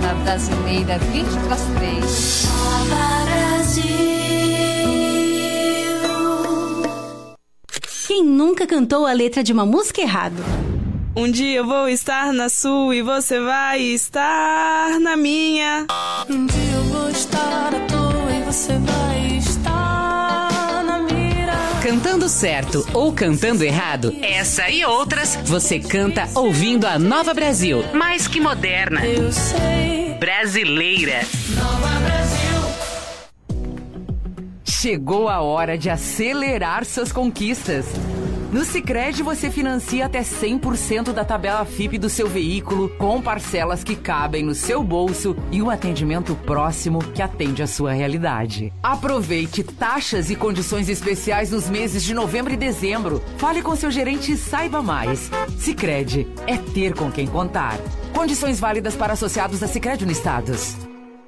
Moderna Brasileira, 20 para as 3. Quem nunca cantou a letra de uma música errado? Um dia eu vou estar na sua e você vai estar na minha. Um dia eu vou estar à toa e você vai estar na mira. Cantando certo ou cantando errado, essa e outras você canta ouvindo a Nova Brasil. Mais que moderna. Eu sei. Brasileira. Nova Brasil. Chegou a hora de acelerar suas conquistas. No Sicredi você financia até 100% da tabela FIPE do seu veículo, com parcelas que cabem no seu bolso e um atendimento próximo que atende à sua realidade. Aproveite taxas e condições especiais nos meses de novembro e dezembro. Fale com seu gerente e saiba mais. Sicredi é ter com quem contar. Condições válidas para associados da Sicredi Unistados.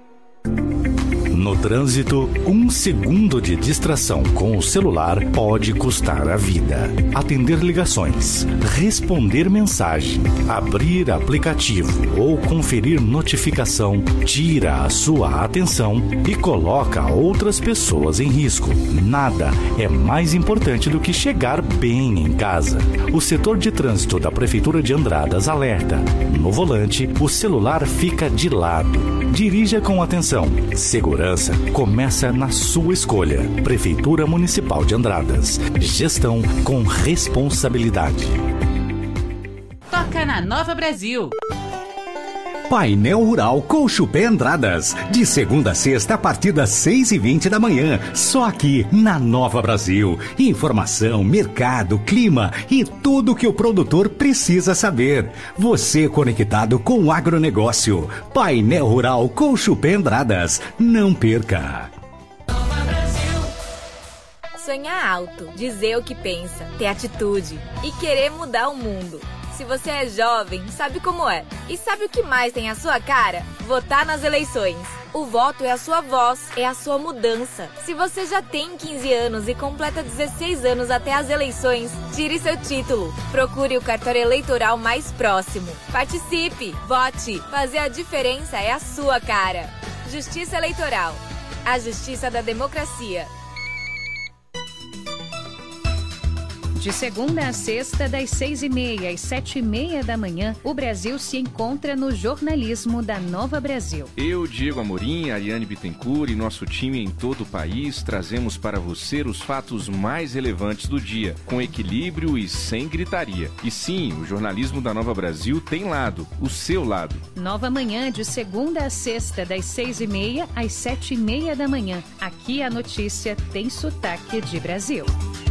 No trânsito, 1 segundo de distração com o celular pode custar a vida. Atender ligações, responder mensagem, abrir aplicativo ou conferir notificação tira a sua atenção e coloca outras pessoas em risco. Nada é mais importante do que chegar bem em casa. O setor de trânsito da Prefeitura de Andradas alerta: no volante, o celular fica de lado. Dirija com atenção. Segurança começa na sua escolha. Prefeitura Municipal de Andradas. Gestão com responsabilidade. Toca na Nova Brasil. Painel Rural com Chupé Andradas. De segunda a sexta, a partir das 6h20 da manhã. Só aqui, na Nova Brasil. Informação, mercado, clima e tudo que o produtor precisa saber. Você conectado com o agronegócio. Painel Rural com Chupé Andradas. Não perca. Sonhar alto, dizer o que pensa, ter atitude e querer mudar o mundo. Se você é jovem, sabe como é. E sabe o que mais tem a sua cara? Votar nas eleições. O voto é a sua voz, é a sua mudança. Se você já tem 15 anos e completa 16 anos até as eleições, tire seu título. Procure o cartório eleitoral mais próximo. Participe, vote. Fazer a diferença é a sua cara. Justiça Eleitoral. A justiça da democracia. De segunda a sexta, das 6h30 às 7h30 da manhã, o Brasil se encontra no jornalismo da Nova Brasil. Eu, Diego Amorim, Ariane Bittencourt e nosso time em todo o país trazemos para você os fatos mais relevantes do dia, com equilíbrio e sem gritaria. E sim, o jornalismo da Nova Brasil tem lado, o seu lado. Nova Manhã, de segunda a sexta, das 6h30 às 7h30 da manhã. Aqui a notícia tem sotaque de Brasil.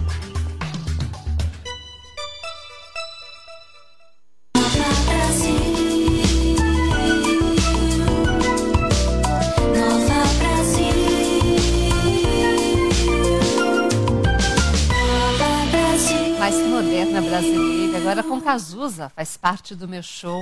Mais que moderna brasileira, agora com Cazuza, faz parte do meu show.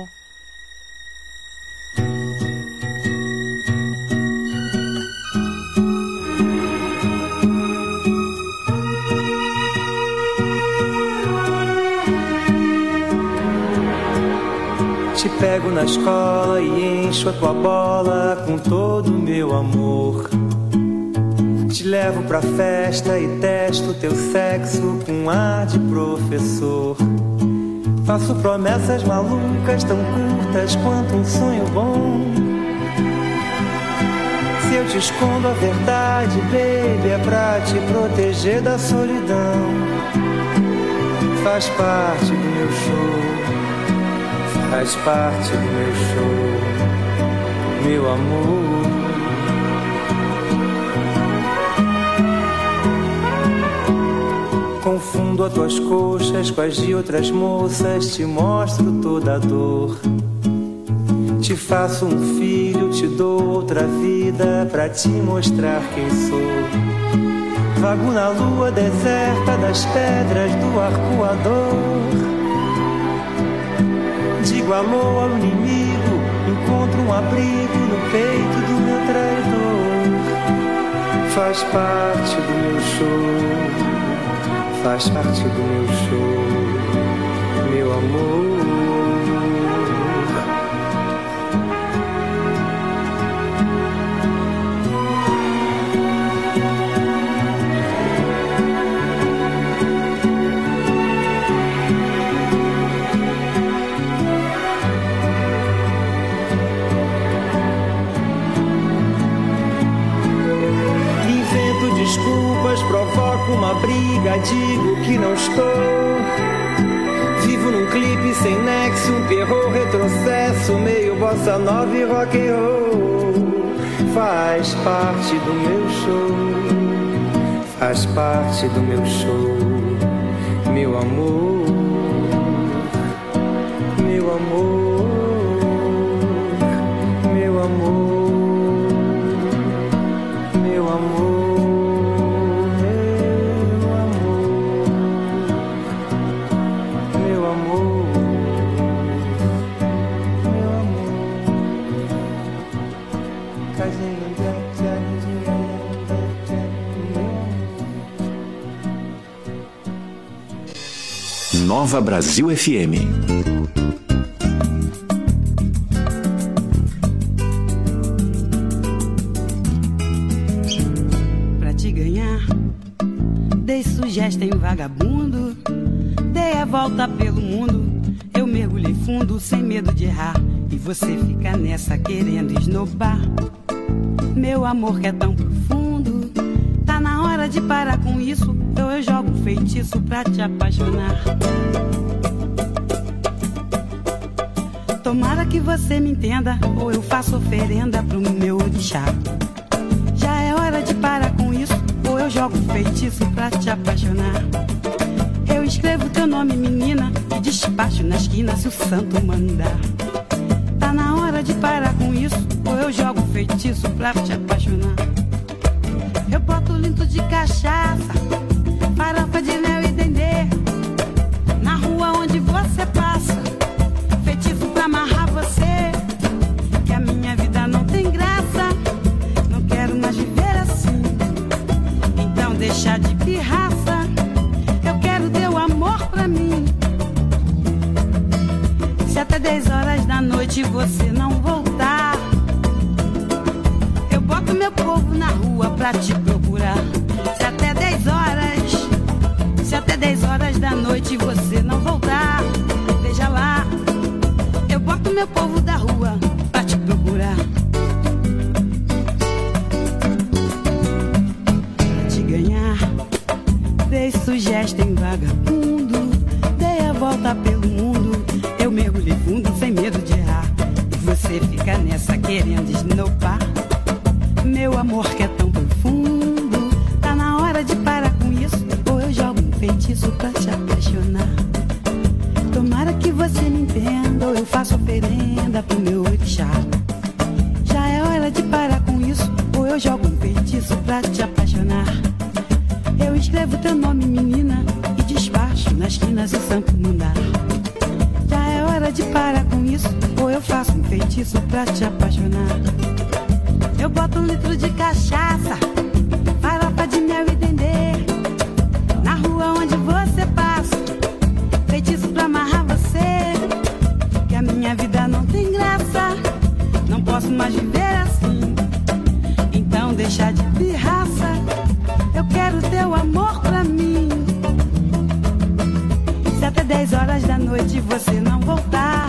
Te pego na escola e encho a tua bola com todo o meu amor. Te levo pra festa e testo teu sexo com ar de professor. Faço promessas malucas tão curtas quanto um sonho bom. Se eu te escondo a verdade, baby, é pra te proteger da solidão. Faz parte do meu show, faz parte do meu show, meu amor. Confundo as tuas coxas com as de outras moças, te mostro toda a dor. Te faço um filho, te dou outra vida pra te mostrar quem sou. Vago na lua deserta das pedras do arcoador. Digo alô ao inimigo, encontro um abrigo no peito do meu traidor. Faz parte do meu show, faz parte do meu show, meu amor. ainda digo que não estou. Vivo num clipe sem nexo, um terror, retrocesso, meio bossa nova e rock and roll. Faz parte do meu show, faz parte do meu show, meu amor, meu amor, meu amor, meu amor. Nova Brasil FM. Pra te ganhar, dei sugestão em vagabundo, dei a volta pelo mundo, eu mergulhei fundo sem medo de errar, e você fica nessa querendo esnobar. Meu amor que é tão profundo, tá na hora de parar com isso, eu jogo um feitiço pra te apaixonar. Tomara que você me entenda, ou eu faço oferenda pro meu orixá. Já é hora de parar com isso, ou eu jogo um feitiço pra te apaixonar. Eu escrevo teu nome, menina, e despacho na esquina se o santo mandar. Tá na hora de parar com isso, ou eu jogo um feitiço pra te apaixonar. Eu boto litro de cachaça, farofa de mel e dendê, na rua onde você passa, feitiço pra amarrar você, que a minha vida não tem graça, não quero mais viver assim, então deixa de pirraça, eu quero teu amor pra mim. Se até 10 horas da noite você não voltar, eu boto meu povo na rua pra te procurar. Se até 10 horas da noite você não voltar, veja lá, eu boto meu povo da rua pra te procurar. Pra te ganhar, dei sugestão em vagabundo, dei a volta pelo mundo, eu mergulhei fundo sem medo de errar, e você fica nessa querendo esnopar. Meu amor que é tão profundo, tá na hora de parar com isso, ou eu jogo um feitiço pra te apaixonar. Tomara que você me entenda, ou eu faço oferenda pro meu orixá. Já é hora de parar com isso, ou eu jogo um feitiço pra te apaixonar. Eu escrevo teu nome, menina, e despacho na esquina se o santo mandar. Já é hora de parar com isso, ou eu faço um feitiço pra te apaixonar. Eu boto um litro de cachaça, farofa de mel e dendê, na rua onde você passa, feitiço pra amarrar você, que a minha vida não tem graça, não posso mais viver assim, então deixa de pirraça, eu quero teu amor pra mim. Se até 10 horas da noite você não voltar,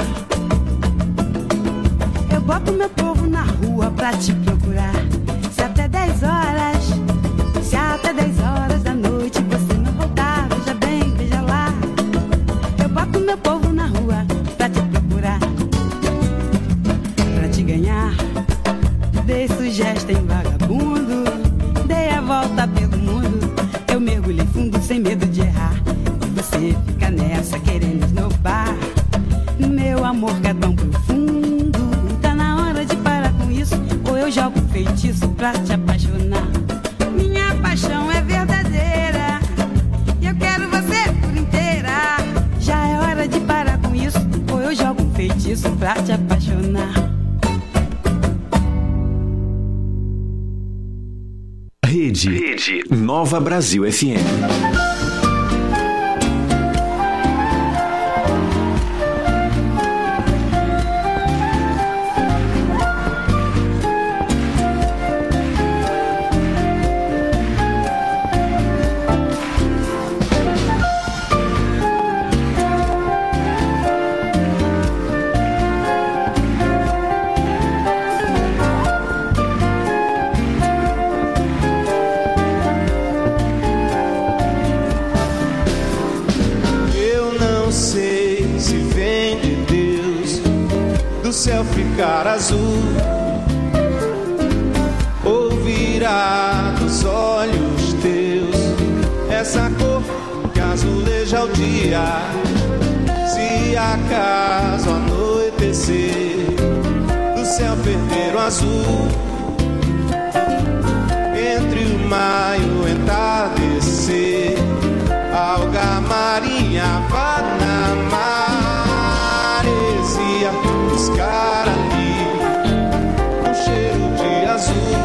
eu boto meu povo na rua pra te procurar. Se até 10 horas da noite você não voltar, veja bem, veja lá, eu boto meu povo na rua pra te procurar. Pra te ganhar, dei sugestão em vagabundo, dei a volta pelo mundo, eu mergulhei fundo sem medo de errar, e você fica nessa querendo esnobar. Meu amor que é tão profundo, tá na hora de parar com isso, ou eu jogo um feitiço pra te apaixonar. Minha paixão é verdadeira, e eu quero você por inteira. Já é hora de parar com isso, ou eu jogo um feitiço pra te apaixonar. Rede Nova Brasil FM. ficar azul, ouvirá dos olhos teus essa cor que azuleja o dia. Se acaso anoitecer, do céu perder o azul, entre o mar e o entardecer, alga marinha vá na maresia buscar ali um cheiro de azul.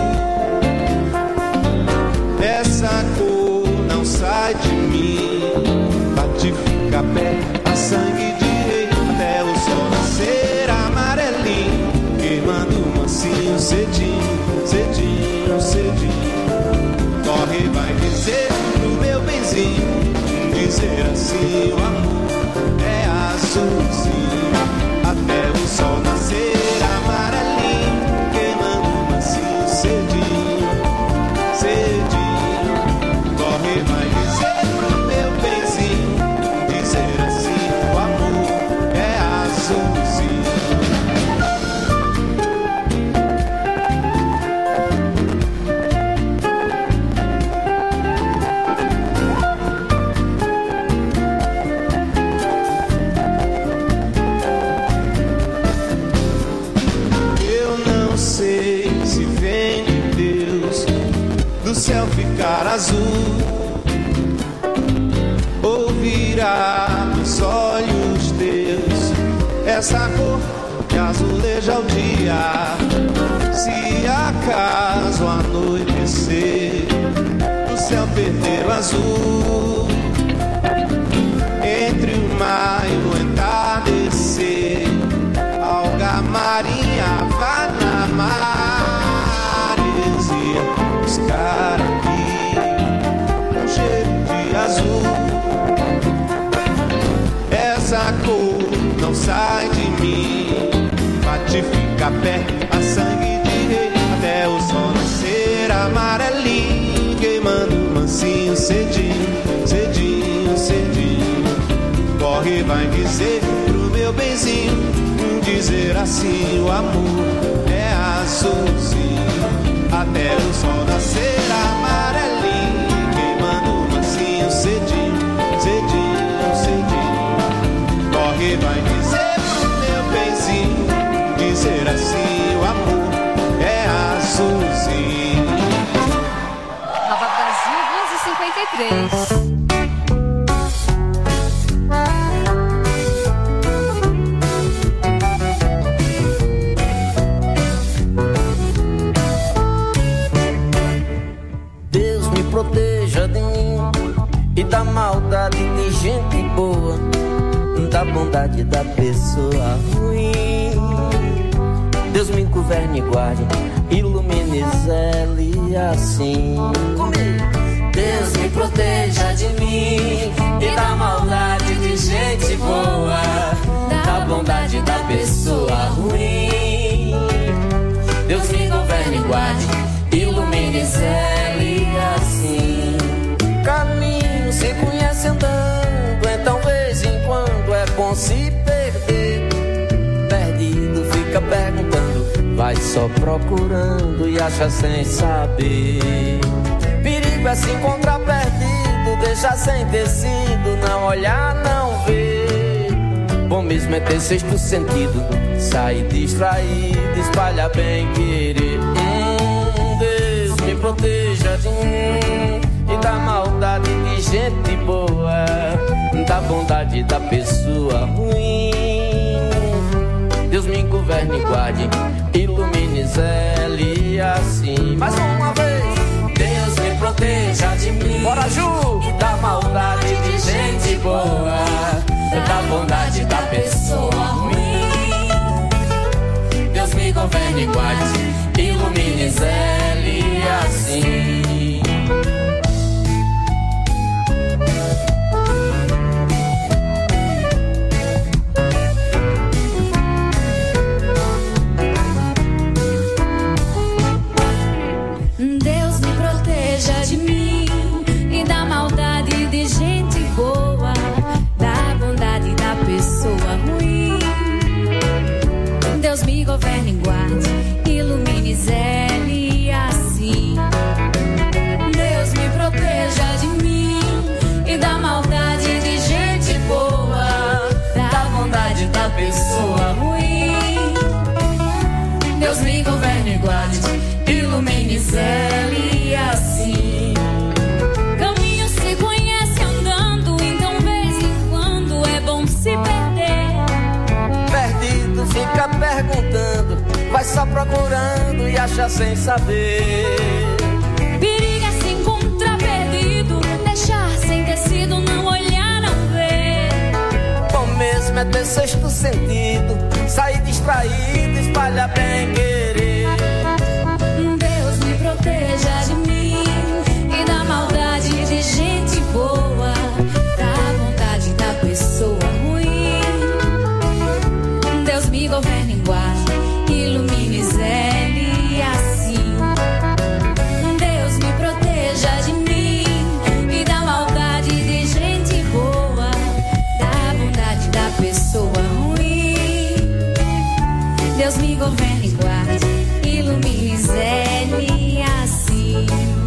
Essa cor não sai de mim, bate fica pé a sangue de rei, até o sol nascer amarelinho, queimando mansinho cedinho, cedinho, cedinho. Corre, vai dizer pro meu benzinho, dizer assim, o amor é azulzinho, até o sol nascer amarelinho, queimando mansinho cedinho, cedinho. Corre, vai dizer pro meu benzinho, dizer assim, o amor é azulzinho. Do céu ficar azul, ouvirá dos olhos teus essa cor que azuleja o dia. Se acaso anoitecer, do céu perder o azul, entre o mar e o entardecer, alga marinha vá na maresia buscar aqui um cheiro de azul. Essa cor não sai de mim, bate fica pé a sangue de rei, até o sol nascer amarelinho, queimando mansinho cedinho, cedinho, cedinho. Corre, vai dizer pro meu benzinho, dizer assim, o amor é azulzinho, até o sol nascer amarelinho, queimando mansinho cedinho, cedinho, cedinho. Corre, vai dizer pro meu benzinho, dizer assim, o amor é azulzinho. Nova Brasil, 2h53. Proteja de mim e da maldade de gente boa, da bondade da pessoa ruim. Deus me governe e guarde, ilumine, zele assim. Deus me proteja de mim e da maldade de gente boa, da bondade da pessoa ruim. Deus me governe e guarde, ilumine, zele assim. Caminho se conhece andando, então vez em quando é bom se perder. Perdido fica perguntando, vai só procurando e acha sem saber. Perigo é se encontrar perdido, deixar sem tecido, não olhar, não ver. Bom mesmo é ter sexto sentido, sair distraído, espalhar bem querer. Deus me proteja de mim e da maldade de gente boa, da bondade da pessoa ruim. Deus me governe e guarde, ilumine, zele assim. Mais uma vez. Deus me proteja de mim, bora Ju, da maldade de gente boa, da bondade da pessoa ruim. Deus me governe e guarde, ilumine, zele assim. Deus me proteja de mim e da maldade de gente boa, da bondade da pessoa ruim. Deus me governe vai só procurando e acha sem saber. Periga se encontrar perdido, deixar sem tecido, não olhar, não ver. Bom mesmo é ter sexto sentido, sair distraído, espalhar bem querer. Deus me proteja de mim e da maldade de gente boa, da vontade da pessoa ruim. Deus me governe e guarde, ilumine, zele assim. Deus me proteja de mim e da maldade de gente boa, da vontade da pessoa ruim. Deus me governe e guarde, ilumine, zele assim.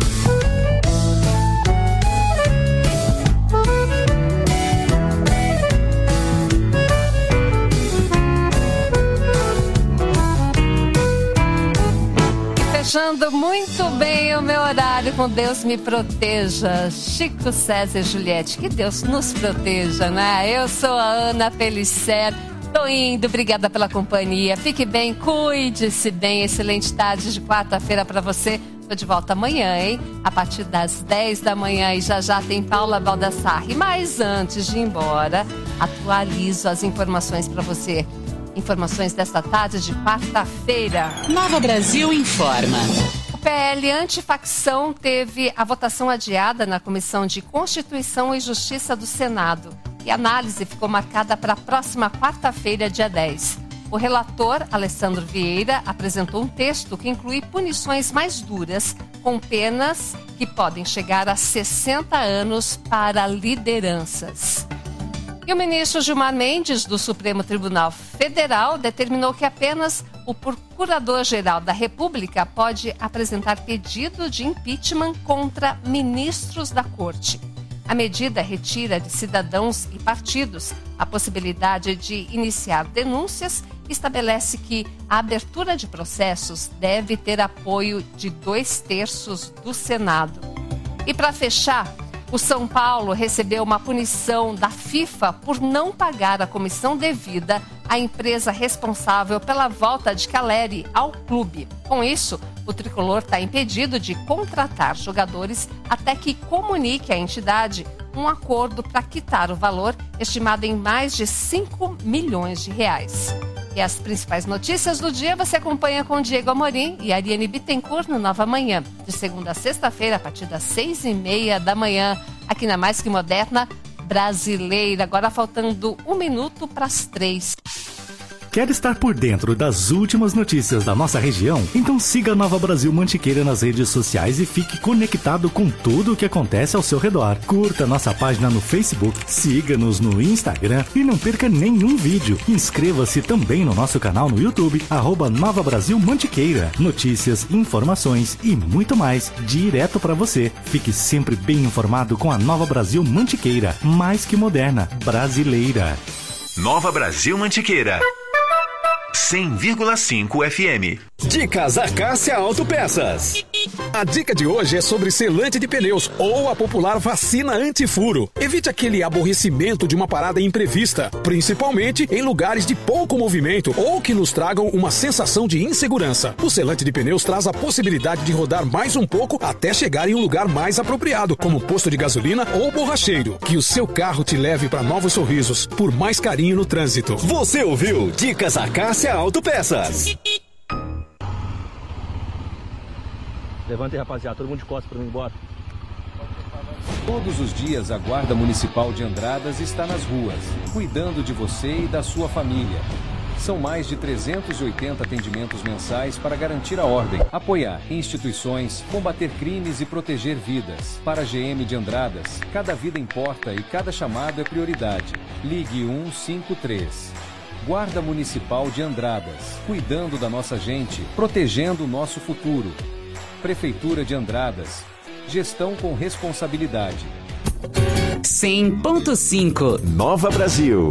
Fechando muito bem o meu horário com Deus me proteja. Chico César e Juliette, que Deus nos proteja, né? Eu sou a Ana Pellicer, tô indo, obrigada pela companhia. Fique bem, cuide-se bem, excelente tarde de quarta-feira pra você. Tô de volta amanhã, hein? A partir das 10 da manhã e já tem Paula Baldassarri. Mas antes de ir embora, atualizo as informações pra você. Informações desta tarde de quarta-feira. Nova Brasil informa. O PL Antifacção teve a votação adiada na Comissão de Constituição e Justiça do Senado. E a análise ficou marcada para a próxima quarta-feira, dia 10. O relator, Alessandro Vieira, apresentou um texto que inclui punições mais duras, com penas que podem chegar a 60 anos para lideranças. E o ministro Gilmar Mendes, do Supremo Tribunal Federal, determinou que apenas o Procurador-Geral da República pode apresentar pedido de impeachment contra ministros da Corte. A medida retira de cidadãos e partidos a possibilidade de iniciar denúncias e estabelece que a abertura de processos deve ter apoio de 2/3 do Senado. E para fechar, o São Paulo recebeu uma punição da FIFA por não pagar a comissão devida à empresa responsável pela volta de Caleri ao clube. Com isso, o tricolor está impedido de contratar jogadores até que comunique à entidade um acordo para quitar o valor, estimado em mais de 5 milhões de reais. E as principais notícias do dia você acompanha com Diego Amorim e Ariane Bittencourt no Nova Manhã, de segunda a sexta-feira, a partir das 6h30 da manhã, aqui na Mais Que Moderna Brasileira. Agora faltando 1 minuto para as 3. Quer estar por dentro das últimas notícias da nossa região? Então siga a Nova Brasil Mantiqueira nas redes sociais e fique conectado com tudo o que acontece ao seu redor. Curta nossa página no Facebook, siga-nos no Instagram e não perca nenhum vídeo. Inscreva-se também no nosso canal no YouTube, @Nova Brasil Mantiqueira. Notícias, informações e muito mais direto para você. Fique sempre bem informado com a Nova Brasil Mantiqueira, mais que moderna, brasileira. Nova Brasil Mantiqueira. 100,5 FM. Dicas Acácia Autopeças. A dica de hoje é sobre selante de pneus ou a popular vacina antifuro. Evite aquele aborrecimento de uma parada imprevista, principalmente em lugares de pouco movimento ou que nos tragam uma sensação de insegurança. O selante de pneus traz a possibilidade de rodar mais um pouco até chegar em um lugar mais apropriado, como posto de gasolina ou borracheiro. Que o seu carro te leve para novos sorrisos, por mais carinho no trânsito. Você ouviu Dicas Acácia Autopeças. Levanta aí, rapaziada, todo mundo de costas pra mim, bora. Todos os dias a Guarda Municipal de Andradas está nas ruas, cuidando de você e da sua família. São mais de 380 atendimentos mensais para garantir a ordem, apoiar instituições, combater crimes e proteger vidas. Para a GM de Andradas, cada vida importa e cada chamado é prioridade. Ligue 153. Guarda Municipal de Andradas, cuidando da nossa gente, protegendo o nosso futuro. Prefeitura de Andradas, gestão com responsabilidade. 100.5 Nova Brasil.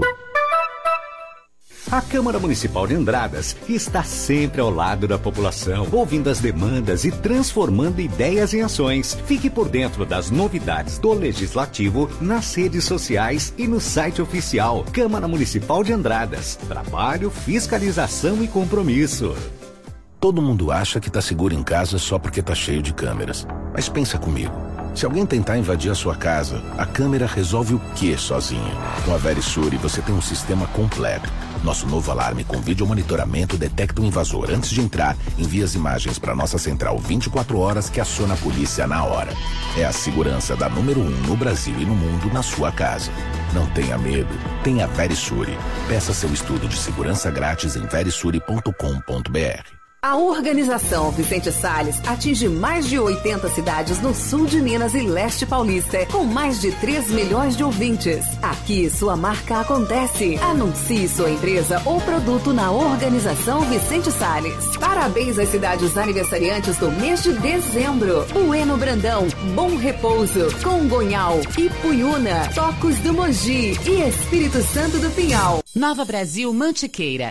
A Câmara Municipal de Andradas está sempre ao lado da população, ouvindo as demandas e transformando ideias em ações. Fique por dentro das novidades do Legislativo nas redes sociais e no site oficial Câmara Municipal de Andradas. Trabalho, fiscalização e compromisso. Todo mundo acha que tá seguro em casa só porque tá cheio de câmeras. Mas pensa comigo. Se alguém tentar invadir a sua casa, a câmera resolve o quê sozinha? Com a Verisure você tem um sistema completo. Nosso novo alarme com vídeo monitoramento detecta o invasor antes de entrar, envia as imagens para nossa central 24 horas que aciona a polícia na hora. É a segurança da número 1 no Brasil e no mundo na sua casa. Não tenha medo, tenha Verisure. Peça seu estudo de segurança grátis em verisure.com.br. A organização Vicente Salles atinge mais de 80 cidades no sul de Minas e leste paulista, com mais de 3 milhões de ouvintes. Aqui sua marca acontece. Anuncie sua empresa ou produto na organização Vicente Salles. Parabéns às cidades aniversariantes do mês de dezembro: Bueno Brandão, Bom Repouso, Congonhal, Ipuiuna, Tocos do Mogi e Espírito Santo do Pinhal. Nova Brasil Mantiqueira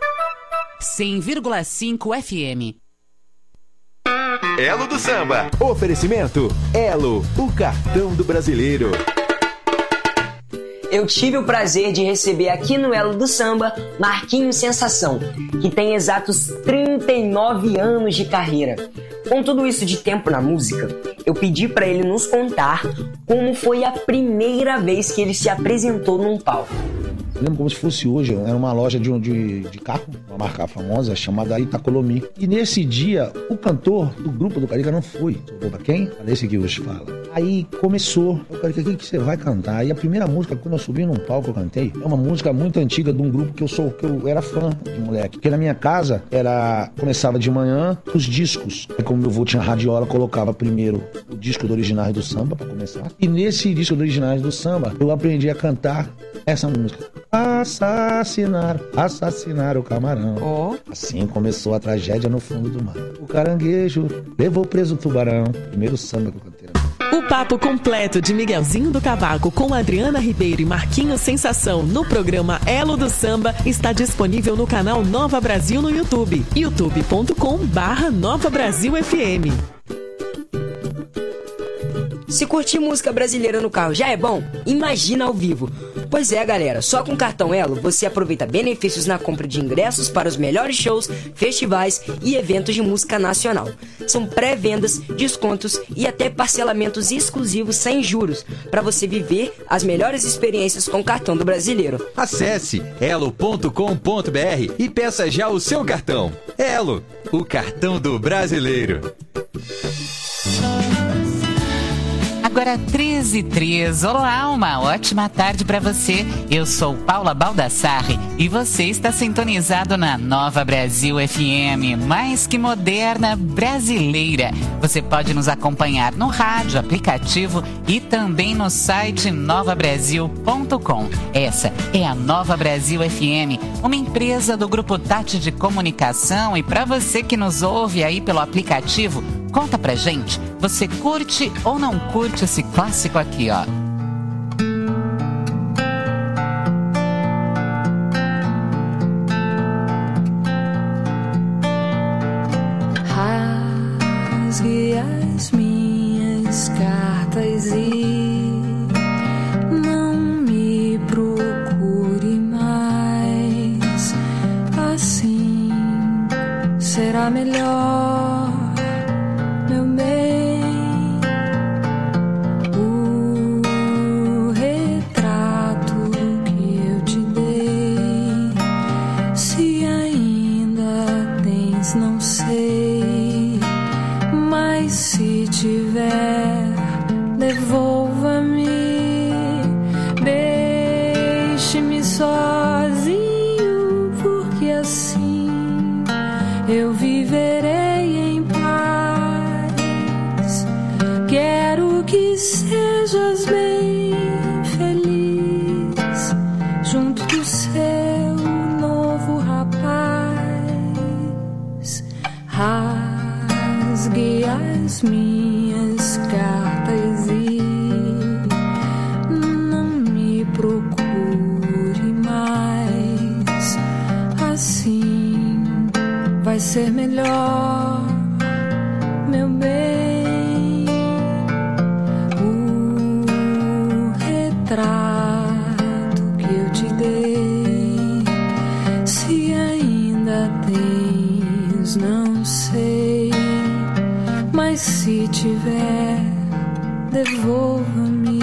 100,5 FM. Elo do Samba. Oferecimento Elo, o cartão do brasileiro. Eu tive o prazer de receber aqui no Elo do Samba Marquinhos Sensação, que tem exatos 39 anos de carreira. Com tudo isso de tempo na música, eu pedi para ele nos contar como foi a primeira vez que ele se apresentou num palco. Eu lembro como se fosse hoje, era uma loja de carro, uma marca famosa chamada Itacolomi. E nesse dia, o cantor do grupo do Carica não foi. Sobrou pra quem? Era esse que hoje fala. Aí começou, o Carica, o que você vai cantar? E a primeira música, quando eu subi num palco eu cantei, é uma música muito antiga de um grupo que eu era fã de moleque. Porque na minha casa, começava de manhã os discos. E como meu avô tinha radiola, colocava primeiro o disco do Originais do Samba, pra começar. E nesse disco do Originais do Samba, eu aprendi a cantar essa música. Assassinar o camarão. Oh. Assim começou a tragédia no fundo do mar. O caranguejo levou preso o tubarão. Primeiro samba que eu cantei. O papo completo de Miguelzinho do Cavaco com Adriana Ribeiro e Marquinhos Sensação no programa Elo do Samba está disponível no canal Nova Brasil no YouTube. youtube.com/Nova Brasil FM. Se curtir música brasileira no carro já é bom, imagina ao vivo. Pois é, galera, só com o cartão Elo você aproveita benefícios na compra de ingressos para os melhores shows, festivais e eventos de música nacional. São pré-vendas, descontos e até parcelamentos exclusivos sem juros, para você viver as melhores experiências com o cartão do brasileiro. Acesse elo.com.br e peça já o seu cartão. Elo, o cartão do brasileiro. Agora 13h03. Olá, uma ótima tarde para você. Eu sou Paula Baldassarre e você está sintonizado na Nova Brasil FM, mais que moderna, brasileira. Você pode nos acompanhar no rádio, aplicativo e também no site novabrasil.com. Essa é a Nova Brasil FM, uma empresa do Grupo Tati de Comunicação. E para você que nos ouve aí pelo aplicativo, conta pra gente, você curte ou não curte esse clássico aqui, ó? Rasgue as minhas cartas e não me procure mais. Assim será melhor. Devolva-me, deixe-me sozinho, porque assim eu viverei em paz. Quero que sejas bem feliz junto do seu novo rapaz. Rasgue as minhas cartas e não me procure mais. Assim vai ser melhor, meu bem. O retrato que eu te dei, se ainda tens tens, não sei, mas se tiver, devolva-me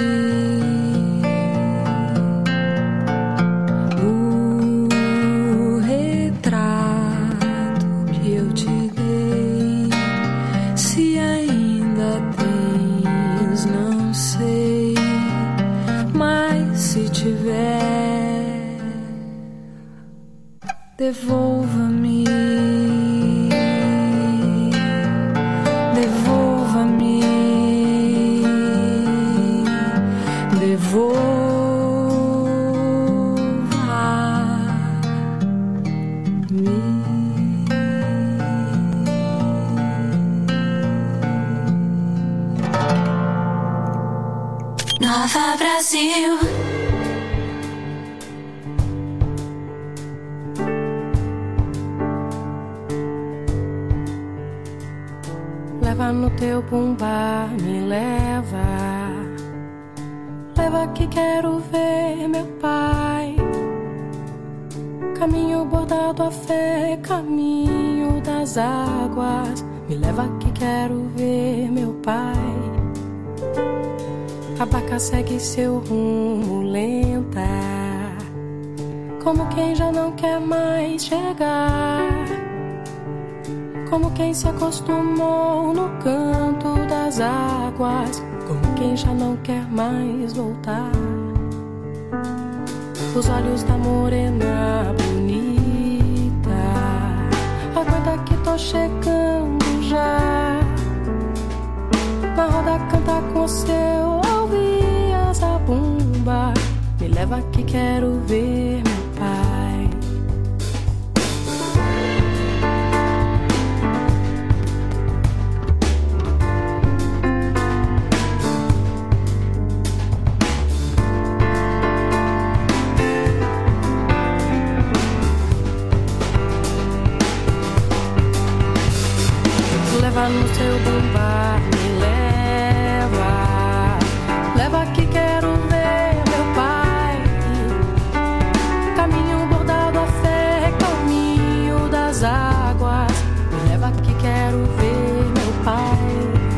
o retrato que eu te dei. Se ainda tens, não sei, mas se tiver, devolva-me. Devolva-me. Nova Brasil. Leva no teu bumbá, me leva. Leva que quero ver meu pai. Caminho bordado a fé, caminho das águas. Me leva que quero ver meu pai. A barca segue seu rumo lenta, como quem já não quer mais chegar, como quem se acostumou no canto das águas, como quem já não quer mais voltar. Os olhos da morena bonita, aguenta que tô chegando já. Na roda canta com seu ouvir a zabumba. Me leva que quero ver meu pai. Leva no seu bumbá, me leva. Leva que quero ver meu pai. Caminho bordado a fé, caminho das águas. Me leva que quero ver meu pai.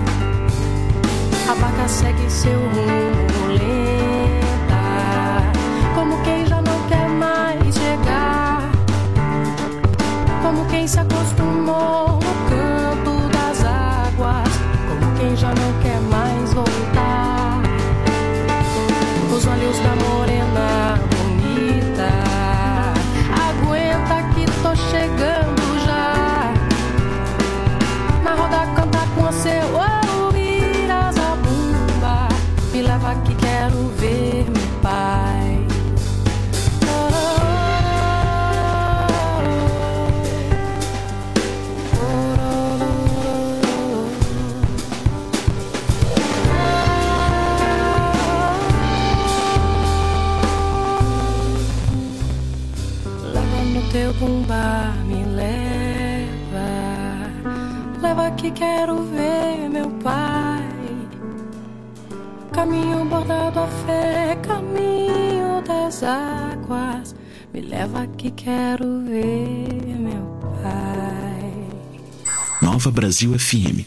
A barca segue seu rumo lenta, como quem já não quer mais chegar, como quem se acostumou no canto das águas, como quem já não quer mais voltar. Os olhos da morena bonita, aguenta que tô chegando já. Na roda canta com seu ouvir a zabumba. Me leva que quero ver meu pai. Teu bumbá me leva, leva que quero ver meu pai. Caminho bordado a fé, caminho das águas. Me leva que quero ver meu pai. Nova Brasil FM.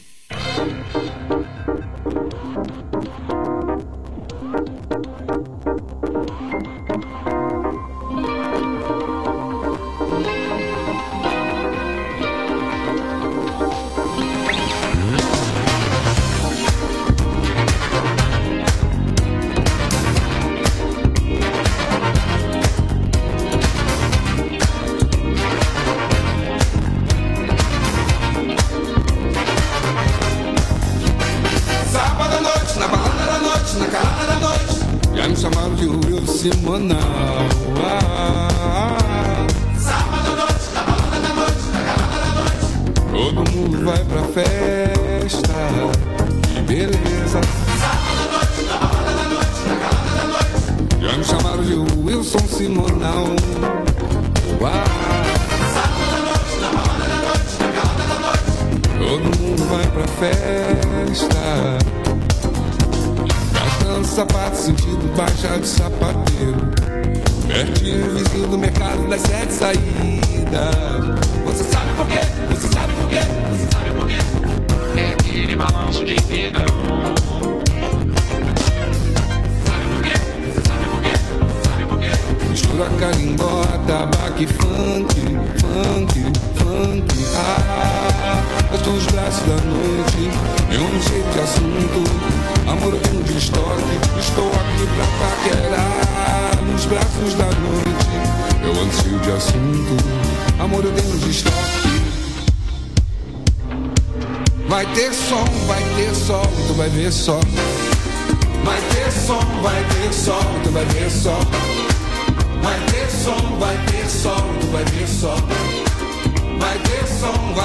Simonal. Sábado à noite, na balada da noite, na calada da noite. Todo mundo vai pra festa, que beleza. Sábado à noite, na balada da noite, na calada da noite. Já me chamaram de Wilson Simonal. Sábado à noite, na balada da noite, na calada da noite. Todo mundo vai pra festa. Sapato sentido baixa de sapateiro, pertinho vizinho do mercado das 7 saídas. Você sabe por quê? Você sabe por Estou nos braços da noite, eu não sei de assunto. Amor, eu tenho de estoque, estou aqui pra paquerar. Nos braços da noite, eu ando cheio de assunto. Amor, eu tenho de estoque. Vai ter som, tu vai ver só. Vai ter som, tu vai ver só. Vai ter som, tu vai ver só. Vai ter som,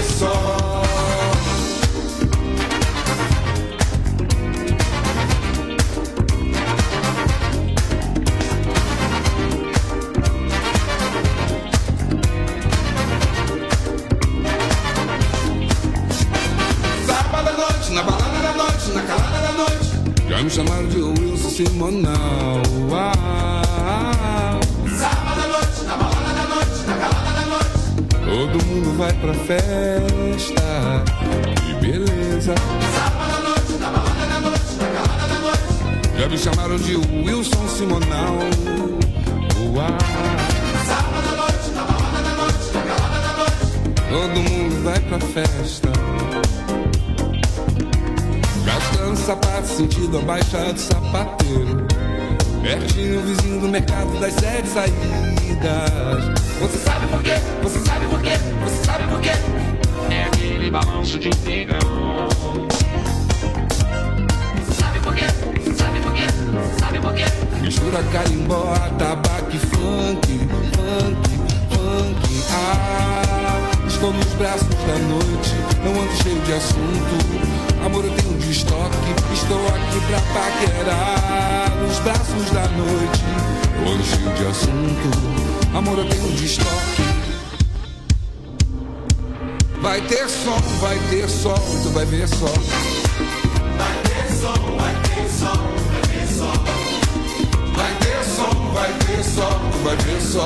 Sábado à noite, na balada da noite, na calada da noite, já me chamaram de Wilson Simonal. Sábado à noite, na balada da noite, na calada da noite, todo mundo vai pra festa, que beleza. Sábado à noite, na balada da noite, na calada da noite, já me chamaram de Wilson Simonal. Sábado à noite, na balada da noite, na calada da noite, todo mundo vai pra festa. Gastando sapato, sentido abaixado, sapateiro. Pertinho, vizinho do mercado das 7 saídas. Você sabe por quê? Você sabe por quê? Você sabe por quê? É aquele balanço de integrão. Você sabe por quê? Você sabe por quê? Você sabe por quê? Mistura carimbó, tabaco e funk. Estou nos braços da noite, não ando cheio de assunto. Amor, eu tenho de estoque, estou aqui pra paquerar. Nos braços da noite, eu ando cheio de assunto. Amor, eu tenho de estoque. Vai ter som, tu vai ver só. Vai ter som, tu vai ver só. Vai ter som, tu vai ver só. Vai ter som,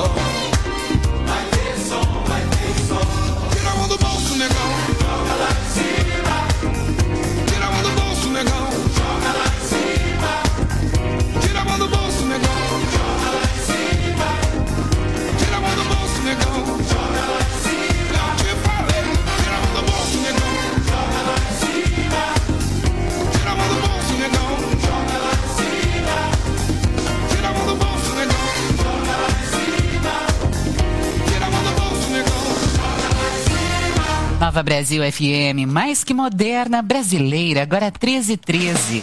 tira a mão do bolso, negão. Joga lá em cima. Tira a mão do bolso, negão. Joga lá em cima. Tira a mão do bolso, negão. Joga lá em cima. Tira a mão do bolso, negão. Joga lá em cima. Eu te falei. Tira a mão do bolso, negão. Joga lá em cima. Tira a mão do bolso, negão. Joga lá em cima. Tira a mão do bolso, negão. Joga lá em cima. Tira a mão do bolso, negão. Nova Brasil FM, mais que moderna, brasileira, agora 13h13.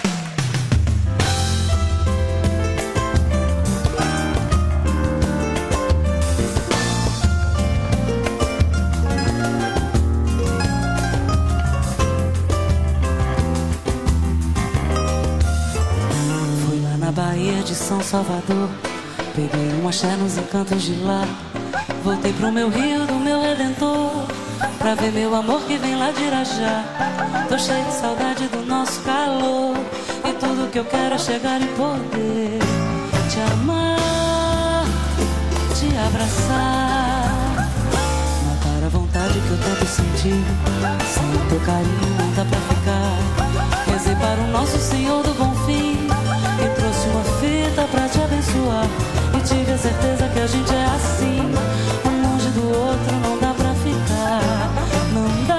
Fui lá na Bahia de São Salvador, peguei um axé nos encantos de lá. Voltei pro meu rio do meu Redentor, pra ver meu amor que vem lá de Irajá. Tô cheio de saudade do nosso calor, e tudo que eu quero é chegar e poder te amar, te abraçar, matar a vontade que eu tanto senti. Sem o teu carinho não dá pra ficar. Rezei para o nosso Senhor do Bom Fim, e trouxe uma fita pra te abençoar. E tive a certeza que a gente é assim, um longe do outro não dá pra ficar. Não dá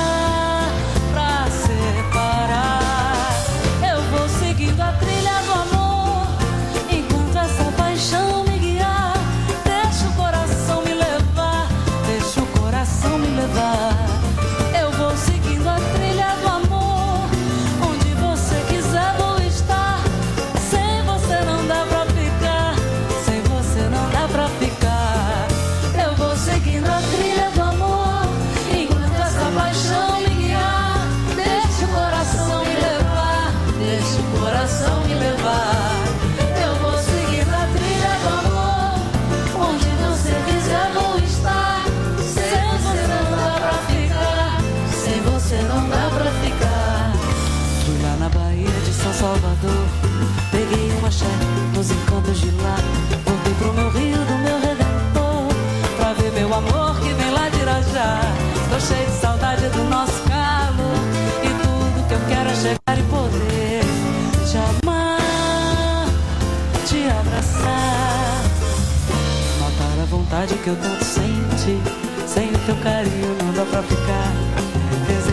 pra separar. Eu vou seguindo a trilha do amor, enquanto essa paixão me guiar. Deixa o coração me levar, deixa o coração me levar. Eu vou seguindo a trilha do amor, onde você quiser vou estar. Sem você não dá pra ficar, sem você não dá pra ficar. Eu vou seguindo a trilha do amor, enquanto essa paixão me guiar. Deixa o coração me levar, deixa o coração me levar. Eu vou seguindo a trilha do amor, onde você quiser vou estar. Sem você não dá pra ficar, sem você não dá pra ficar. Fui lá na Bahia de São Salvador, peguei um axé nos encantos de lá. Voltei pro meu rio do meu Redentor, pra ver meu amor que vem lá de Irajá. Tô cheio de saudade do nosso calor, e tudo que eu quero é chegar e poder te amar, te abraçar, matar a vontade que eu tanto senti. Sem o teu carinho não dá pra ficar.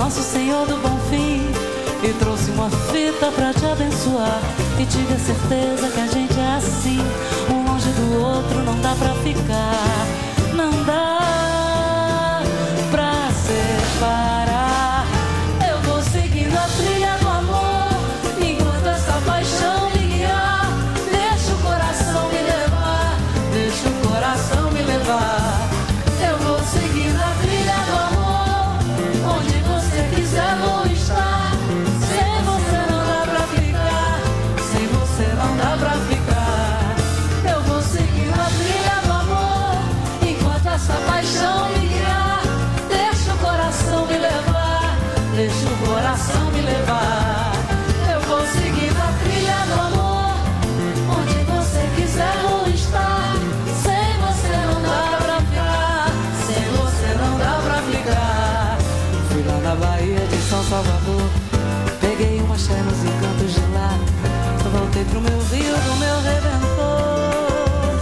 Nosso Senhor do Bom Fim e trouxe uma fita pra te abençoar. E tive a certeza que a gente é assim, um longe do outro não dá pra ficar. Não dá pra separar. Eu vou seguindo a trilha do amor, enquanto essa paixão me guiar. Deixa o coração me levar, deixa o coração me levar. Eu vou seguindo a trilha do amor, onde você quiser vou estar. Sem você não dá pra ficar, sem você não dá pra ficar. Eu vou seguindo a trilha do amor, enquanto essa paixão me guiar. Deixa o coração me levar, deixa o coração me levar. Eu vou seguindo a trilha do amor, onde você quiser vou estar. Sem você não dá pra ficar, sem você não dá pra ficar. Fui lá na Bahia de São Salvador, peguei uma axé nos encantos de lá. Voltei pro meu rio do meu Redentor,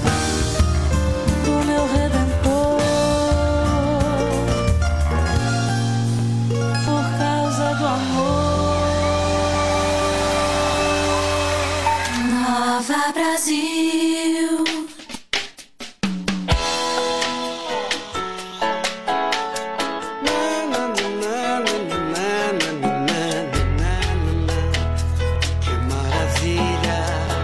do meu Redentor. Por causa do amor. Nova Brasil. Que maravilha.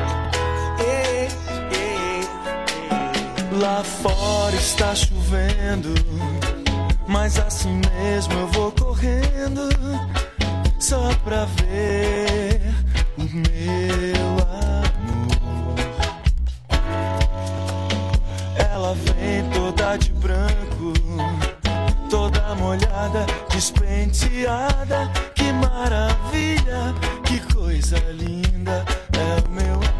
Lá fora está chovendo, mas assim mesmo eu vou correndo, só pra ver o meu amor. Ela vem toda de branco, toda molhada, despenteada. Que maravilha, que coisa linda é o meu amor.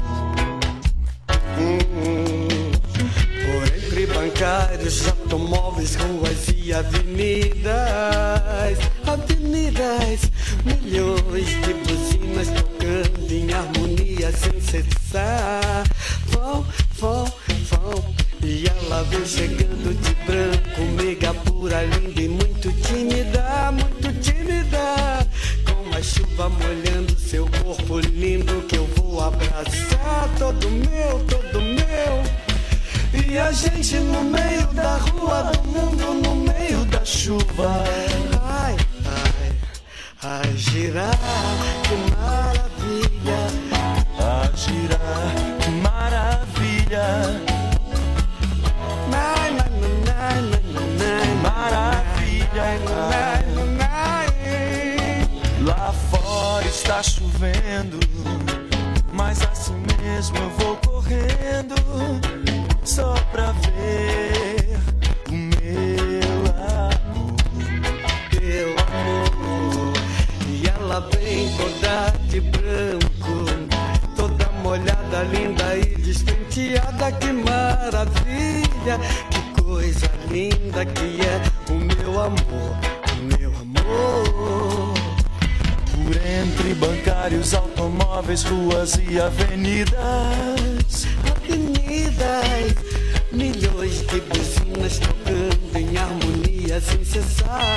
Por entre bancários, automóveis, ruas e avenidas, avenidas, milhões de buzinas tocando em harmonia sem cessar. Vão, vão, vão, e ela vem chegando de branco, mega pura, linda e muito tímida, muito tímida. Com a chuva molhando seu corpo lindo, que eu vou abraçar, todo meu, todo meu. E a gente no meio da rua, do mundo no meio da chuva. Ai, ai, ai, girar, que maravilha. Ai, girar, que maravilha. Ai, ai, ai, ai, maravilha. Lá fora está chovendo, mas assim mesmo eu vou correndo, só pra ver o meu amor, meu amor. E ela vem toda de branco, toda molhada, linda e despenteada. Que maravilha, que coisa linda que é o meu amor, o meu amor. Por entre bancários, automóveis, ruas e avenidas, avenidas, milhões de buzinas tocando em harmonia sem cessar.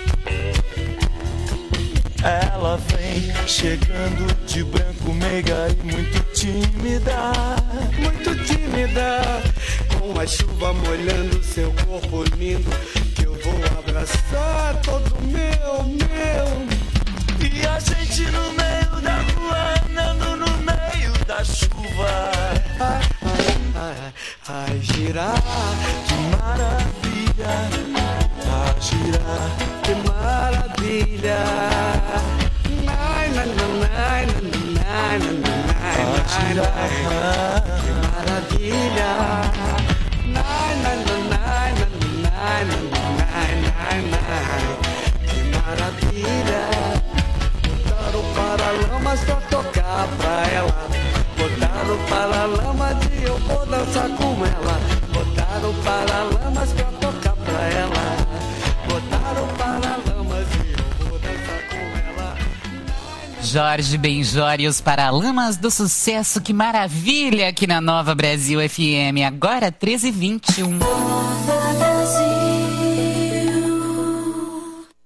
Ela vem chegando de branco, meiga e muito tímida, muito tímida. Com a chuva molhando seu corpo lindo, que eu vou abraçar, todo meu, meu. E a gente no meio da rua, andando no meio da chuva. Ai, ai, ai, ai, girar, que maravilha. Ai, girar, que maravilha. Ai, ai, ai, ai, ai, girar, que maravilha. Ai, ai, ai, ai, ai, que maravilha. Botaram paralamas pra tocar pra ela, botaram paralamas e eu vou dançar com ela. Botaram paralamas pra tocar pra ela, botaram paralamas e eu vou dançar com ela. Jorge Benjor e os Paralamas do Sucesso, que maravilha, aqui na Nova Brasil FM, agora 13h21.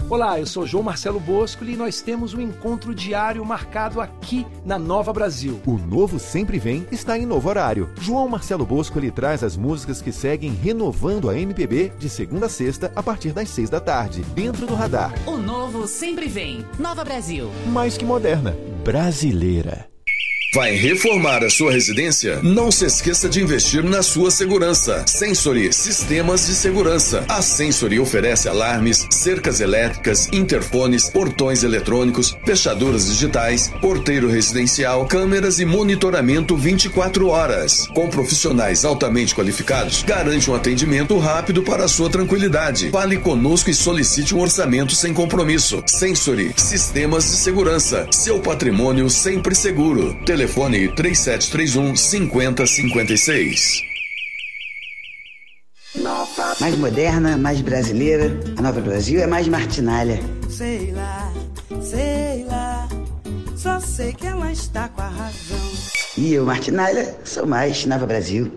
Olá, eu sou João Marcelo Boscoli e nós temos um encontro diário marcado aqui na Nova Brasil. O Novo Sempre Vem está em novo horário. João Marcelo Boscoli traz as músicas que seguem renovando a MPB de segunda a sexta a partir das 6 da tarde, dentro do radar. O Novo Sempre Vem. Nova Brasil. Mais que moderna, brasileira. Vai reformar a sua residência? Não se esqueça de investir na sua segurança. Sensory Sistemas de Segurança. A Sensory oferece alarmes, cercas elétricas, interfones, portões eletrônicos, fechaduras digitais, porteiro residencial, câmeras e monitoramento 24 horas. Com profissionais altamente qualificados, garante um atendimento rápido para a sua tranquilidade. Fale conosco e solicite um orçamento sem compromisso. Sensory Sistemas de Segurança. Seu patrimônio sempre seguro. Telefone 3731-5056. Mais moderna, mais brasileira. A Nova Brasil é mais martinalha. Sei lá, só sei que ela está com a razão. E eu, martinalha, sou mais Nova Brasil.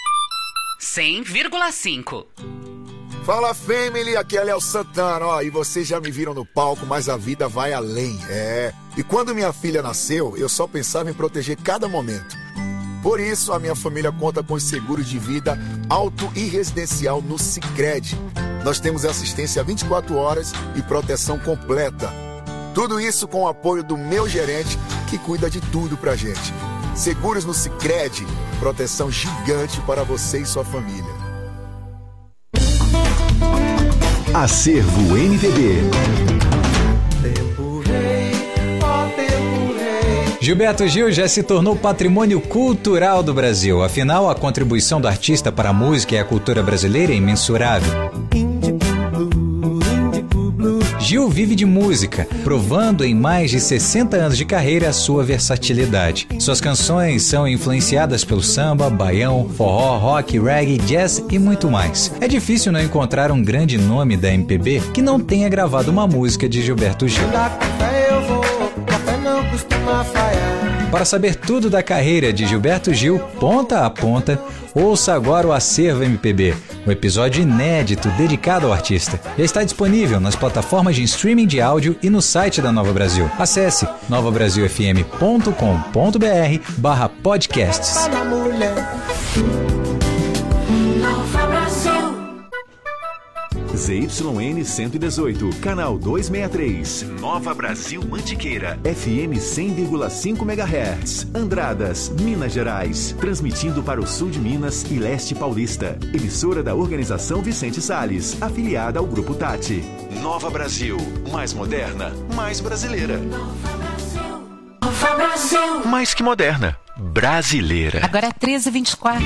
100,5. Fala, family, aqui é Léo Santana, ó, e vocês já me viram no palco, mas a vida vai além, E quando minha filha nasceu, eu só pensava em proteger cada momento. Por isso, a minha família conta com os seguros de vida auto e residencial no Sicredi. Nós temos assistência 24 horas e proteção completa. Tudo isso com o apoio do meu gerente, que cuida de tudo pra gente. Seguros no Sicredi, proteção gigante para você e sua família. Acervo MPB. Gilberto Gil já se tornou patrimônio cultural do Brasil. Afinal, a contribuição do artista para a música e a cultura brasileira é imensurável. Gil vive de música, provando em mais de 60 anos de carreira a sua versatilidade. Suas canções são influenciadas pelo samba, baião, forró, rock, reggae, jazz e muito mais. É difícil não encontrar um grande nome da MPB que não tenha gravado uma música de Gilberto Gil. Para saber tudo da carreira de Gilberto Gil, ponta a ponta, ouça agora o Acervo MPB, um episódio inédito dedicado ao artista. Já está disponível nas plataformas de streaming de áudio e no site da Nova Brasil. Acesse novabrasilfm.com.br/podcasts. ZYN 118, canal 263, Nova Brasil Mantiqueira, FM 100,5 MHz, Andradas, Minas Gerais, transmitindo para o sul de Minas e leste paulista. Emissora da Organização Vicente Salles, afiliada ao Grupo Tati. Nova Brasil, mais moderna, mais brasileira. Nova Brasil. Mais que moderna, brasileira. Agora 13h24.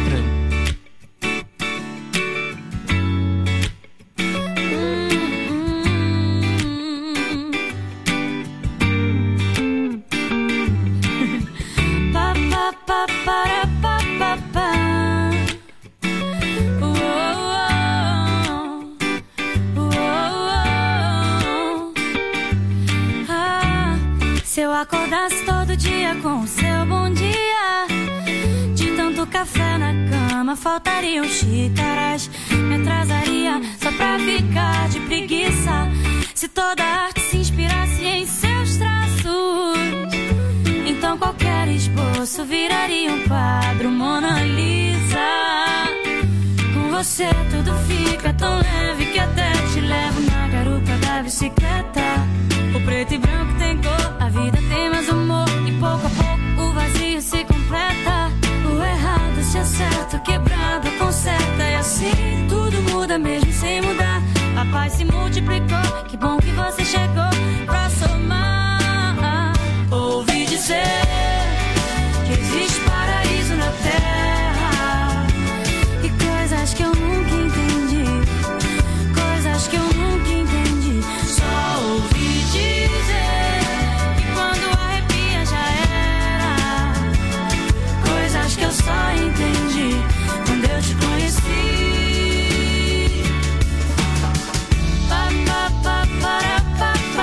Se eu acordasse todo dia com o seu bom dia, de tanto café na cama faltariam xícaras, me atrasaria só pra ficar de preguiça. Se toda arte se inspirasse em seus traços, então qualquer esboço viraria um quadro Mona Lisa. Com você tudo fica tão leve que até te levo na garupa da bicicleta. O preto e branco tem cor, a vida tem mais humor, e pouco a pouco o vazio se completa. O errado se acerta, o quebrado conserta, e assim tudo muda mesmo sem mudar. A paz se multiplicou, que bom que você chegou pra somar. Ouvi dizer que existe paraíso na terra, e coisas que eu nunca entendi, coisas que eu nunca entendi. Só ouvi dizer que quando arrepia já era, coisas que eu só entendi quando eu te conheci. Pa, pa, pa, para, pa, pa.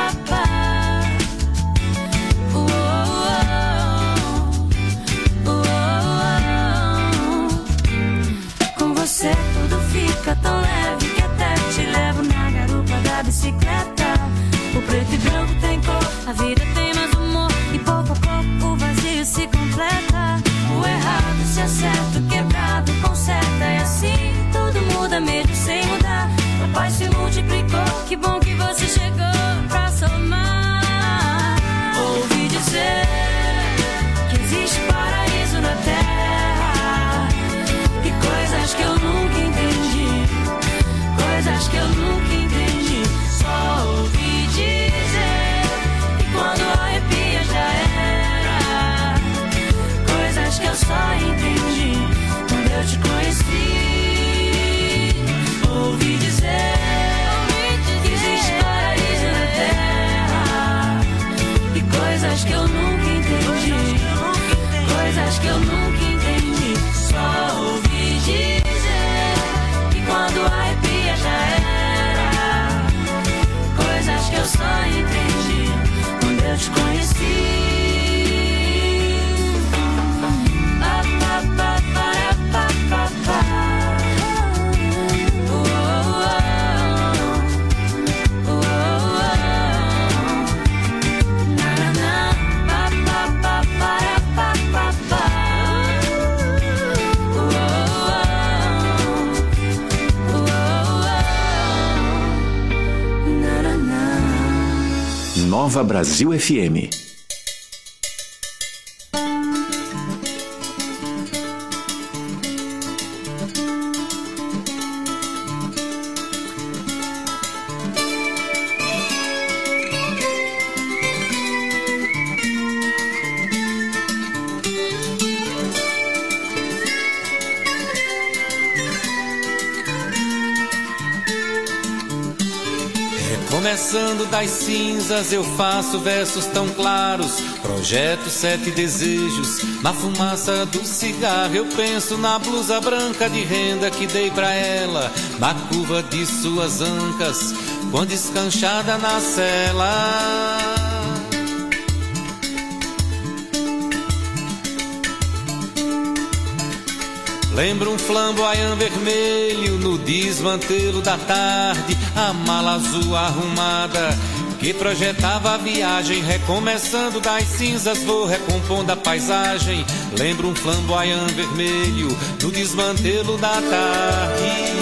O preto e branco tem cor, a vida tem mais humor. E pouco a pouco o vazio se completa. O errado se acerta, o quebrado conserta. E assim tudo muda mesmo sem mudar. A paz se multiplicou, que bom que você chegou pra somar. Ouvi dizer que existe paraíso na terra. E coisas que eu nunca entendi, coisas que eu nunca entendi. Só ouvi dizer que quando arrepia já era. Coisas que eu só entendi quando eu te conheci. Ouvi dizer que existe paraíso na terra. E coisas que eu nunca entendi, coisas que eu nunca entendi. Só ouvi dizer que quando arrepia já era. Coisas que eu só entendi quando eu te conheci. Nova Brasil FM. Começando das cinzas eu faço versos tão claros. Projeto 7 desejos. Na fumaça do cigarro eu penso na blusa branca de renda que dei pra ela, na curva de suas ancas, quando escanchada na cela. Lembro um flamboyant vermelho no desmantelo da tarde, a mala azul arrumada que projetava a viagem. Recomeçando das cinzas vou recompondo a paisagem. Lembro um flamboyant vermelho no desmantelo da tarde.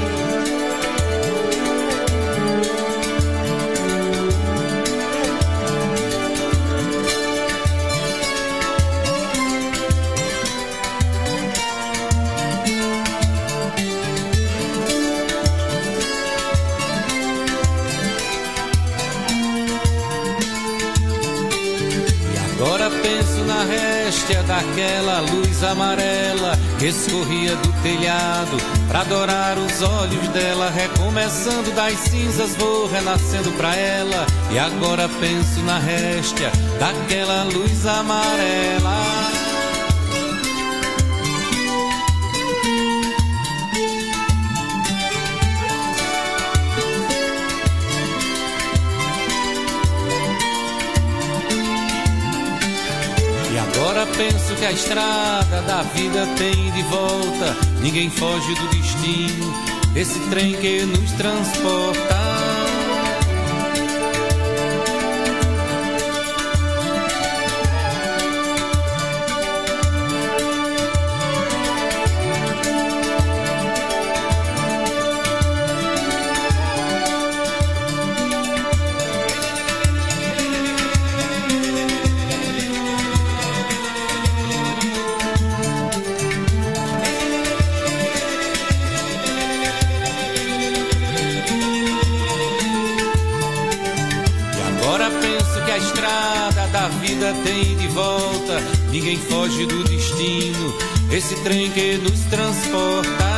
Daquela luz amarela que escorria do telhado pra adorar os olhos dela. Recomeçando das cinzas vou renascendo pra ela. E agora penso na réstia daquela luz amarela. Penso que a estrada da vida tem de volta. Ninguém foge do destino, esse trem que nos transporta. Tem de volta, ninguém foge do destino, esse trem que nos transporta.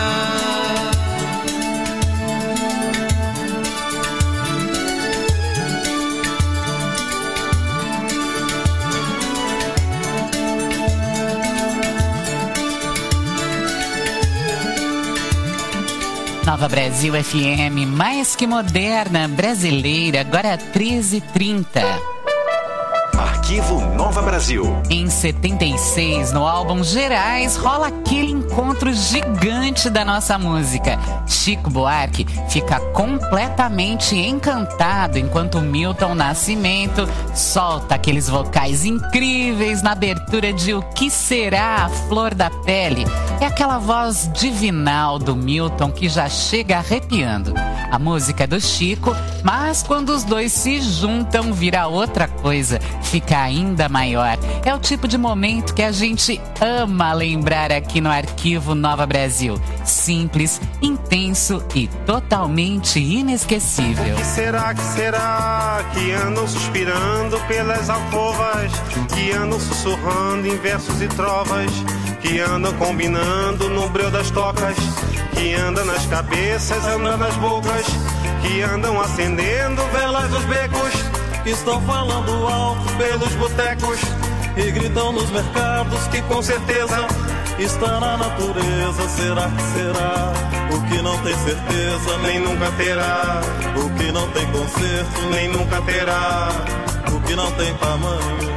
Nova Brasil FM, mais que moderna, brasileira, agora 13h30. Arquivo Nova Brasil. Em 76, no álbum Gerais, rola aquele encontro gigante da nossa música. Chico Buarque fica completamente encantado enquanto Milton Nascimento solta aqueles vocais incríveis na abertura de O Que Será a Flor da Pele. É aquela voz divinal do Milton que já chega arrepiando. A música é do Chico, mas quando os dois se juntam, vira outra coisa, fica ainda maior. É o tipo de momento que a gente ama lembrar aqui no Arquivo Nova Brasil. Simples, intenso e totalmente inesquecível. Que será que andam suspirando pelas alcovas, que andam sussurrando em versos e trovas, que andam combinando no breu das tocas, que andam nas cabeças, andam nas bocas, que andam acendendo velas nos becos, que estão falando alto pelos botecos e gritam nos mercados que com certeza está na natureza. Será que será? O que não tem certeza nem nunca terá. O que não tem conserto nem nunca terá. O que não tem tamanho.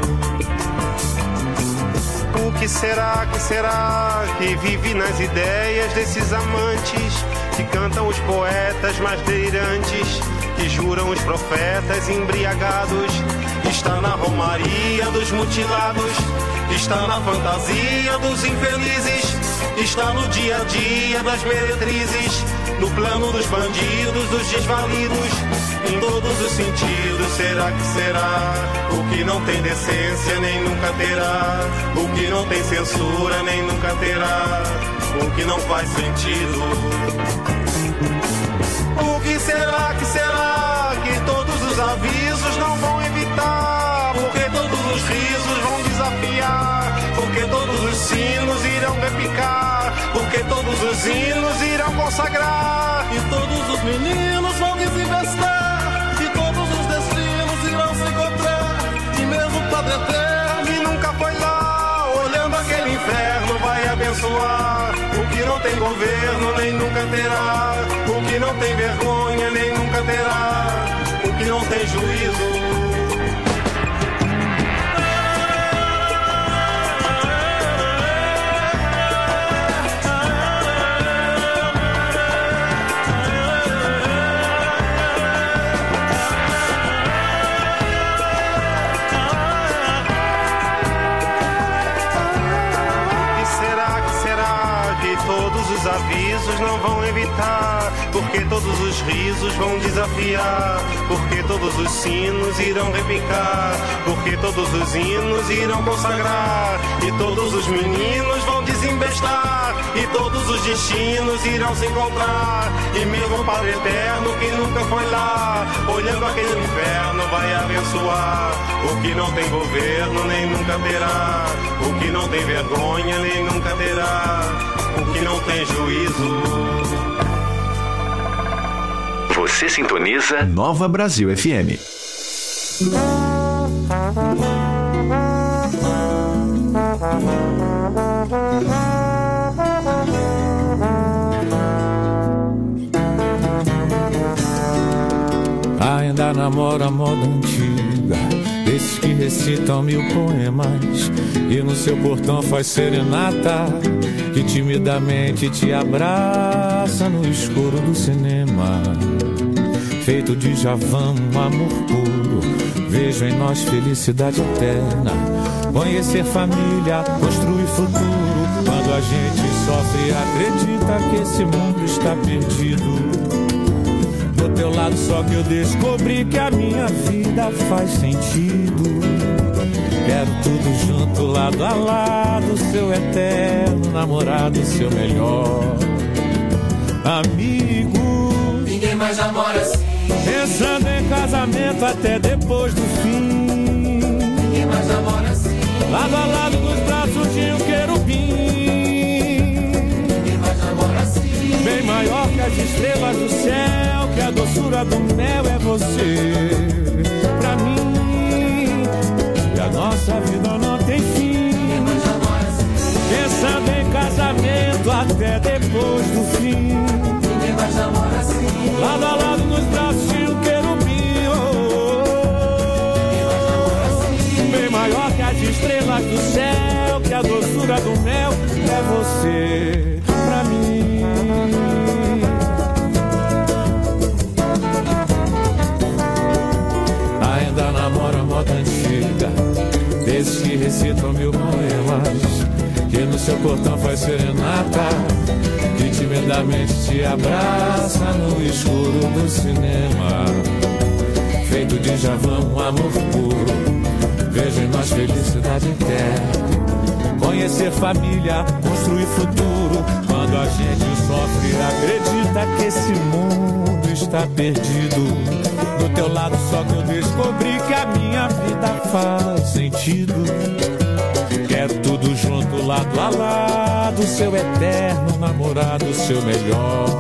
O que será que vive nas ideias desses amantes, que cantam os poetas mais delirantes, que juram os profetas embriagados? Está na romaria dos mutilados, está na fantasia dos infelizes, está no dia a dia das meretrizes, no plano dos bandidos, dos desvalidos, em todos os sentidos. Será que será? O que não tem decência nem nunca terá. O que não tem censura nem nunca terá. O que não faz sentido. O que será que todos os avisos não vão evitar? Porque todos os risos vão desafiar. Porque todos os sinos irão repicar. Porque todos os hinos irão consagrar. E todos os meninos vão desinvestar. E todos os destinos irão se encontrar. E mesmo o Padre Eterno, que nunca foi lá, olhando aquele inferno, vai abençoar. O que não tem governo nem nunca terá. O que não tem vergonha nem nunca terá. O que não tem juízo. Os avisos não vão evitar, porque todos os risos vão desafiar, porque todos os sinos irão repicar, porque todos os hinos irão consagrar, e todos os meninos vão desembestar, e todos os destinos irão se encontrar, e mesmo o Padre Eterno, que nunca foi lá, olhando aquele inferno, vai abençoar. O que não tem governo nem nunca terá, o que não tem vergonha nem nunca terá, o que não tem juízo. Você sintoniza Nova Brasil FM. Ainda namoro a moda antiga, desses que recitam 1000 poemas e no seu portão faz serenata, que timidamente te abraça no escuro do cinema. Feito de Javan, um amor puro, vejo em nós felicidade eterna. Conhecer família, construir futuro, quando a gente sofre e acredita que esse mundo está perdido. Do teu lado só que eu descobri que a minha vida faz sentido. Quero tudo junto, lado a lado, seu eterno namorado, seu melhor amigo. Ninguém mais namora assim. Pensando em casamento até depois do fim. Ninguém mais namora assim. Lado a lado nos braços de um querubim. Ninguém mais namora assim. Bem maior que as estrelas do céu, que a doçura do mel é você. Pra mim, e a nossa vida não tem fim. Ninguém mais namora assim. Pensando em casamento até depois do fim. Ninguém mais namora assim. Lado a lado nos braços de um querubim. estrelas do céu, que a doçura do mel é você pra mim. Ainda namoro a moda antiga, desses que recitam mil poemas, que no seu portão faz serenata, que timidamente te abraça no escuro do cinema. Feito de javão, um amor puro, vejo em nós felicidade eterna. Conhecer família, construir futuro. Quando a gente sofre, acredita que esse mundo está perdido. Do teu lado só que eu descobri que a minha vida faz sentido. Quero tudo junto, lado a lado, seu eterno namorado, seu melhor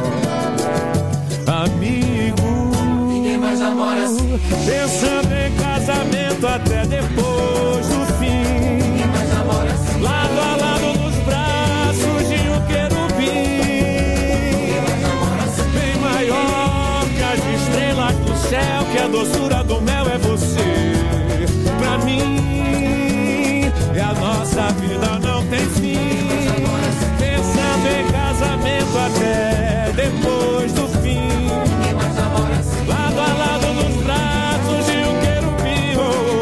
amigo. Ninguém mais namora assim. Pensando em casamento até depois do fim. Ninguém mais namora assim. Lado a lado nos braços de um querubim. Ninguém mais namora assim. Bem maior que as estrelas do céu, que a doçura do mel é você pra mim. E a nossa vida não tem fim. Pensando em casamento até depois do fim. Lado a lado nos braços de um querubim.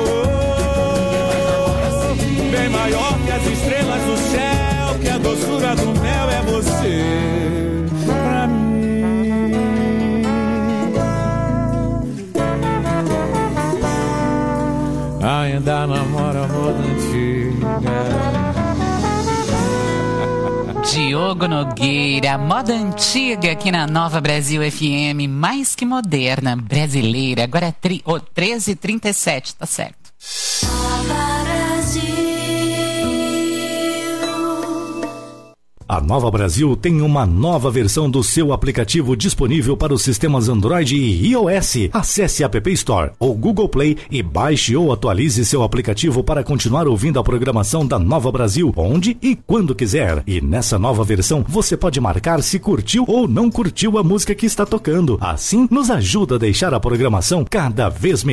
Bem maior que as estrelas do céu, que a doçura do mel é você pra mim. Ainda namora a moda antiga. Diogo Nogueira, moda antiga aqui na Nova Brasil FM, mais que moderna, brasileira. Agora é 13h37, tá certo. A Nova Brasil tem uma nova versão do seu aplicativo disponível para os sistemas Android e iOS. Acesse a App Store ou Google Play e baixe ou atualize seu aplicativo para continuar ouvindo a programação da Nova Brasil, onde e quando quiser. E nessa nova versão, você pode marcar se curtiu ou não curtiu a música que está tocando. Assim, nos ajuda a deixar a programação cada vez melhor.